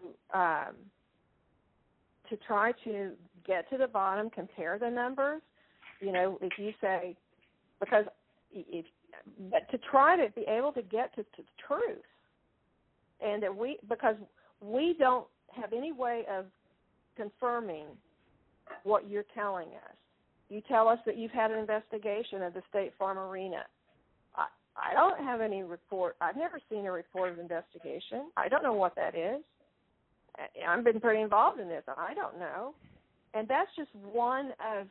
try to get to the bottom, compare the numbers. If you say, but to try to be able to get to the truth, and that because we don't have any way of confirming what you're telling us. You tell us that you've had an investigation of the State Farm Arena. I don't have any report. I've never seen a report of investigation. I don't know what that is. I've been pretty involved in this. I don't know. And that's just one of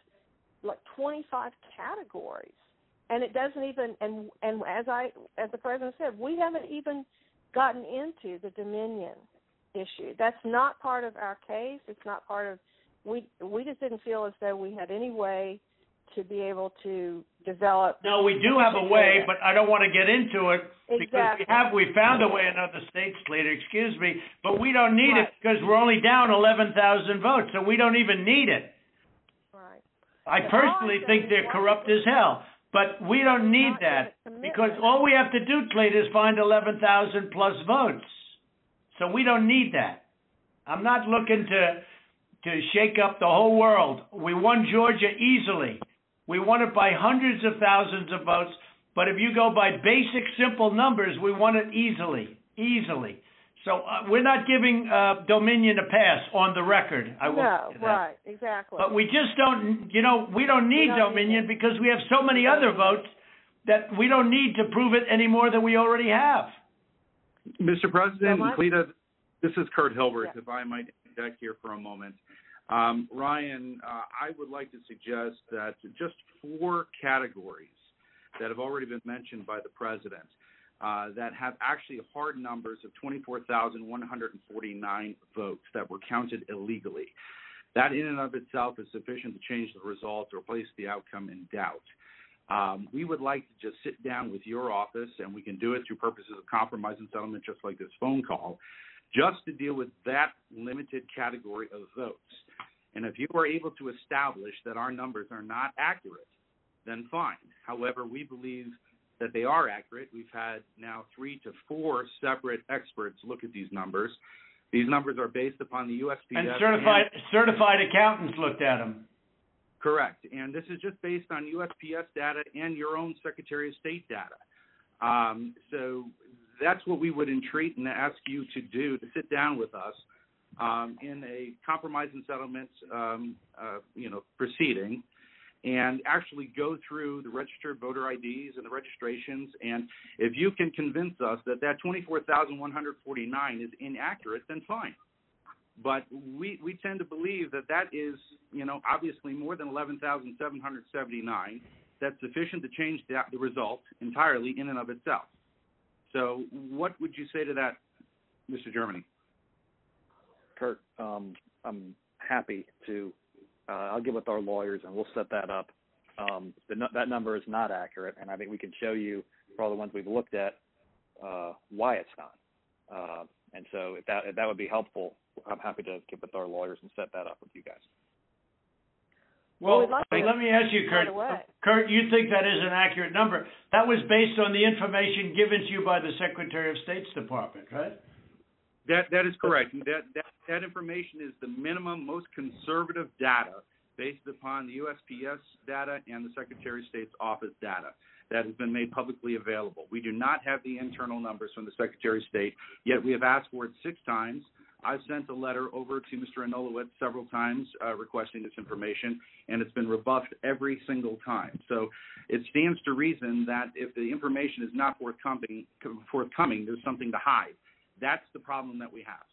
25 categories. And it doesn't even, and as the President said, we haven't even gotten into the Dominion issue. That's not part of our case. It's not part of, we just didn't feel as though we had any way to be able to develop. No, we do have a way, but I don't want to get into it because we found a way in other states, Slater, excuse me, but we don't need it because we're only down 11,000 votes, so we don't even need it. Right. I personally think they're corrupt as hell, but we don't need that because all we have to do, Slater, is find 11,000 plus votes. So we don't need that. I'm not looking to shake up the whole world. We won Georgia easily. We won it by hundreds of thousands of votes, but if you go by basic, simple numbers, we won it easily. So we're not giving Dominion a pass on the record. I will say that. Right, exactly. But we just don't, we don't need Dominion because we have so many other votes that we don't need to prove it any more than we already have. Mr. President, Cleta, this is Kurt Hilbert, if I might interject here for a moment. Ryan, I would like to suggest that just 4 categories that have already been mentioned by the President that have actually hard numbers of 24,149 votes that were counted illegally. That in and of itself is sufficient to change the results or place the outcome in doubt. We would like to just sit down with your office, and we can do it through purposes of compromise and settlement just like this phone call, just to deal with that limited category of votes. And if you are able to establish that our numbers are not accurate, then fine. However, we believe that they are accurate. We've had now 3 to 4 separate experts look at these numbers. These numbers are based upon the USPS. And certified accountants looked at them. Correct. And this is just based on USPS data and your own Secretary of State data. So that's what we would entreat and ask you to do, to sit down with us in a compromise and settlement, proceeding, and actually go through the registered voter IDs and the registrations. And if you can convince us that 24,149 is inaccurate, then fine. But we tend to believe that is, obviously more than 11,779. That's sufficient to change the result entirely in and of itself. So what would you say to that, Mr. Germany? Kurt, I'm happy to. I'll get with our lawyers and we'll set that up. That number is not accurate, and I think we can show you for all the ones we've looked at why it's not. And so if that would be helpful, I'm happy to get with our lawyers and set that up with you guys. Well, let me ask you, Kurt. Kurt, you think that is an accurate number? That was based on the information given to you by the Secretary of State's Department, right? That is correct. That information is the minimum, most conservative data based upon the USPS data and the Secretary of State's office data. that has been made publicly available. We do not have the internal numbers from the Secretary of State, yet we have asked for it 6 times. I've sent a letter over to Mr. Anulewicz several times requesting this information, and it's been rebuffed every single time. So it stands to reason that if the information is not forthcoming, there's something to hide. That's the problem that we have.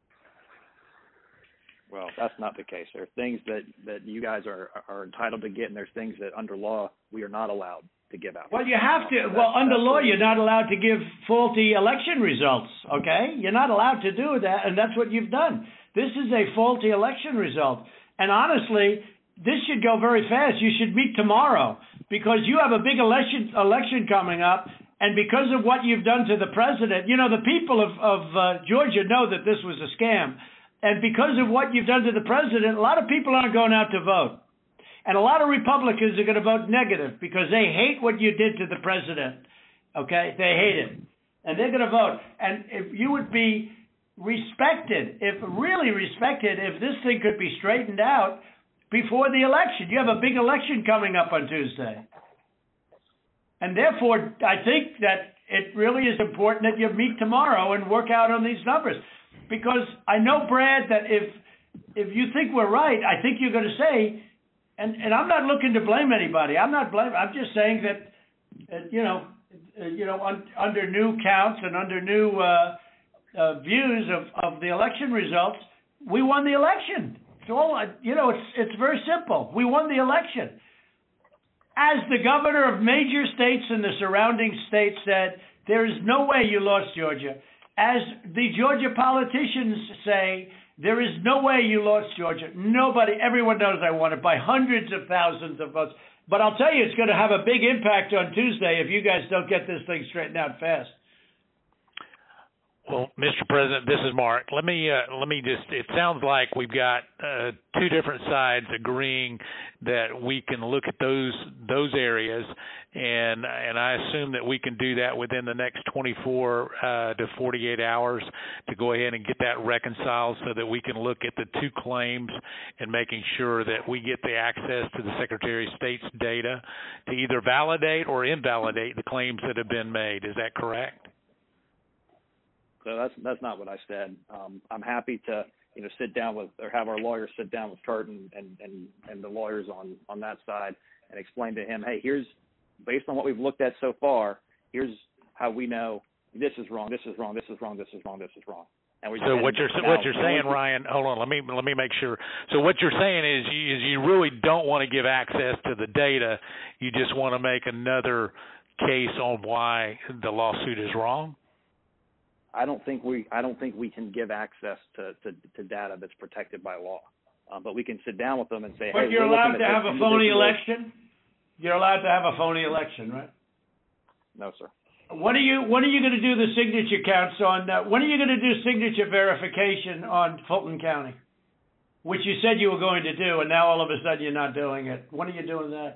Well, that's not the case. There are things that you guys are entitled to get, and there's things that under law we are not allowed to give out. Well, you have to. Well, under law, you're not allowed to give faulty election results, okay? You're not allowed to do that, and that's what you've done. This is a faulty election result. And honestly, this should go very fast. You should meet tomorrow because you have a big election coming up, and because of what you've done to the president, you know, the people of Georgia know that this was a scam. And because of what you've done to the president, a lot of people aren't going out to vote. And a lot of Republicans are going to vote negative because they hate what you did to the president. Okay? They hate it. And they're going to vote. And if you would be respected, really respected, if this thing could be straightened out before the election. You have a big election coming up on Tuesday. And therefore, I think that it really is important that you meet tomorrow and work out on these numbers. Because I know, Brad, that if you think we're right, I think you're going to say, and I'm not looking to blame anybody. I'm just saying that, under new counts and under new views of the election results, we won the election. It's all, it's very simple. We won the election. As the governor of major states and the surrounding states said, there is no way you lost Georgia. As the Georgia politicians say, there is no way you lost Georgia. Nobody, everyone knows I won it by hundreds of thousands of votes. But I'll tell you, it's going to have a big impact on Tuesday if you guys don't get this thing straightened out fast. Well, Mr. President, this is Mark. Let me just, it sounds like we've got 2 different sides agreeing that we can look at those areas, and I assume that we can do that within the next 24 to 48 hours to go ahead and get that reconciled so that we can look at the 2 claims and making sure that we get the access to the Secretary of State's data to either validate or invalidate the claims that have been made. Is that correct? So that's not what I said. I'm happy to sit down with, or have our lawyers sit down with Curtin and the lawyers on that side and explain to him, hey, here's, based on what we've looked at so far, here's how we know this is wrong, this is wrong, this is wrong, this is wrong, this is wrong. And so what you're saying, Ryan, hold on, let me make sure. So what you're saying is you really don't want to give access to the data. You just want to make another case on why the lawsuit is wrong? I don't think we can give access to data that's protected by law, but we can sit down with them and say, but hey, you're allowed to have a phony election. You're allowed to have a phony election, right? No, sir. When are you going to do the signature counts on? When are you going to do signature verification on Fulton County, which you said you were going to do, and now all of a sudden you're not doing it? When are you doing that?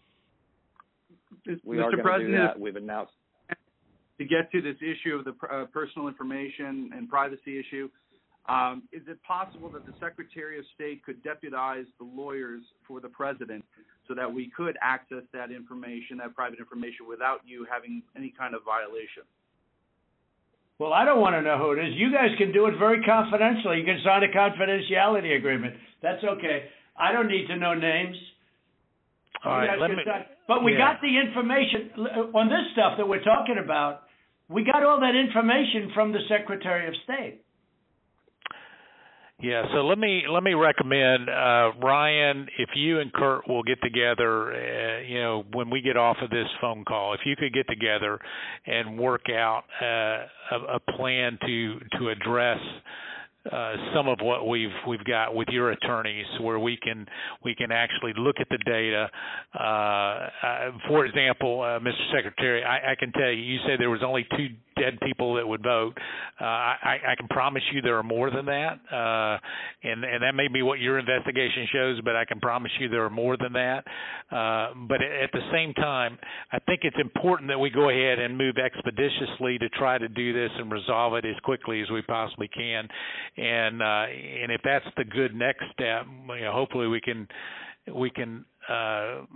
We are going to do that. We've announced. To get to this issue of the personal information and privacy issue, is it possible that the Secretary of State could deputize the lawyers for the president so that we could access that information, that private information, without you having any kind of violation? Well, I don't want to know who it is. You guys can do it very confidentially. You can sign a confidentiality agreement. That's okay. I don't need to know names. All right, but we got the information on this stuff that we're talking about. We got all that information from the Secretary of State. Yeah, so let me recommend, Ryan, if you and Kurt will get together, when we get off of this phone call, if you could get together and work out a plan to address some of what we've got with your attorneys, where we can actually look at the data. For example, Mr. Secretary, I can tell you, you said there was only 2 dead people that would vote. I can promise you there are more than that, and that may be what your investigation shows, but I can promise you there are more than that. But at the same time, I think it's important that we go ahead and move expeditiously to try to do this and resolve it as quickly as we possibly can. And if that's the good next step, hopefully we can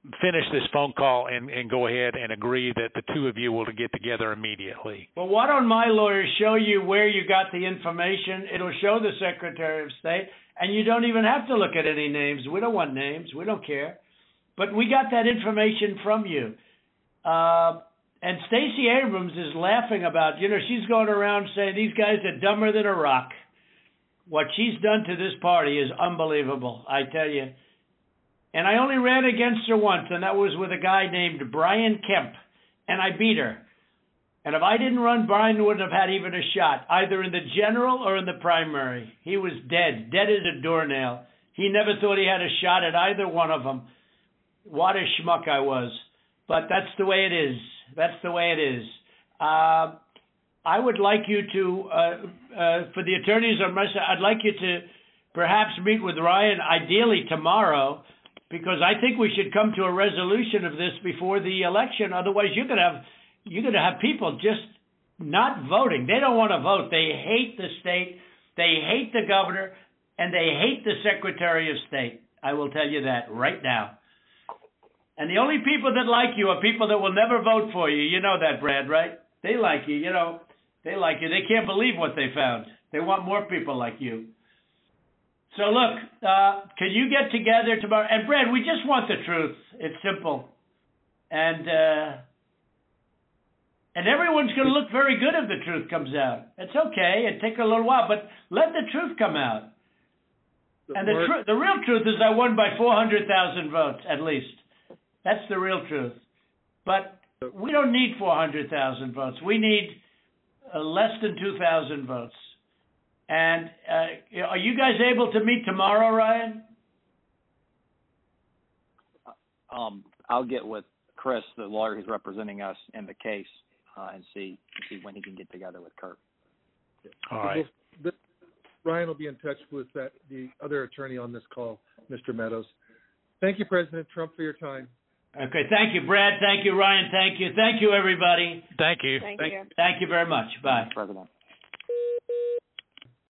finish this phone call and go ahead and agree that the two of you will get together immediately. Well, why don't my lawyers show you where you got the information? It'll show the Secretary of State, and you don't even have to look at any names. We don't want names. We don't care. But we got that information from you. And Stacey Abrams is laughing about, she's going around saying these guys are dumber than a rock. What she's done to this party is unbelievable, I tell you. And I only ran against her once, and that was with a guy named Brian Kemp, and I beat her. And if I didn't run, Brian wouldn't have had even a shot, either in the general or in the primary. He was dead as a doornail. He never thought he had a shot at either one of them. What a schmuck I was. But that's the way it is. That's the way it is. I would like you to, for the attorneys on my side, I'd like you to perhaps meet with Ryan, ideally tomorrow, because I think we should come to a resolution of this before the election. Otherwise, you're going to have people just not voting. They don't want to vote. They hate the state. They hate the governor, and they hate the Secretary of State. I will tell you that right now. And the only people that like you are people that will never vote for you. You know that, Brad, right? They like you. They like you. They can't believe what they found. They want more people like you. So look, can you get together tomorrow? And Brad, we just want the truth. It's simple. And everyone's going to look very good if the truth comes out. It's okay. It takes a little while, but let the truth come out. And the real truth is I won by 400,000 votes, at least. That's the real truth. But we don't need 400,000 votes. We need less than 2,000 votes. And are you guys able to meet tomorrow, Ryan? I'll get with Chris, the lawyer who's representing us in the case, and see when he can get together with Kurt. All right. Ryan will be in touch with the other attorney on this call, Mr. Meadows. Thank you, President Trump, for your time. Okay, thank you, Brad. Thank you, Ryan. Thank you. Thank you, everybody. Thank you. Thank you. Thank you very much. Bye. President.